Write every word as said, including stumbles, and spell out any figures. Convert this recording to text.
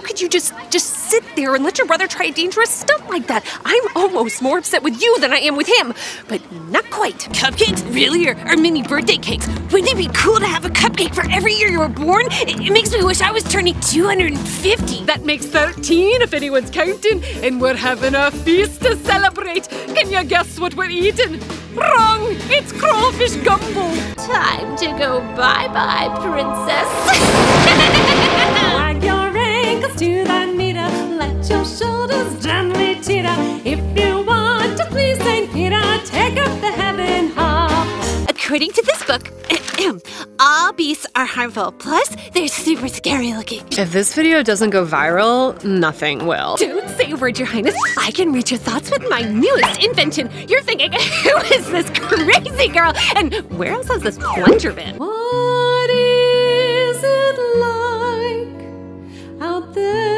could you just just sit there and let your brother try a dangerous stunt like that? I'm almost more upset with you than I am with him, but not quite. Cupcakes? Really? Or, or mini birthday cakes? Wouldn't it be cool to have a cupcake for every year you were born? It, it makes me wish I was turning two hundred fifty. That makes thirteen if anyone's counting, and we're having a feast to celebrate. Can you guess what we're eating? Wrong! It's crawfish gumbo. Time to go bye-bye, princess. Wag your ankles to the meter, let your shoulders gently teeter. If you want to please Saint Peter, take up the heaven hop. According to this book, all beasts are harmful. Plus, they're super scary looking. If this video doesn't go viral, nothing will. Don't say a word, Your Highness. I can read your thoughts with my newest invention. You're thinking, who is this crazy girl? And where else has this plunger been? What is it like out there?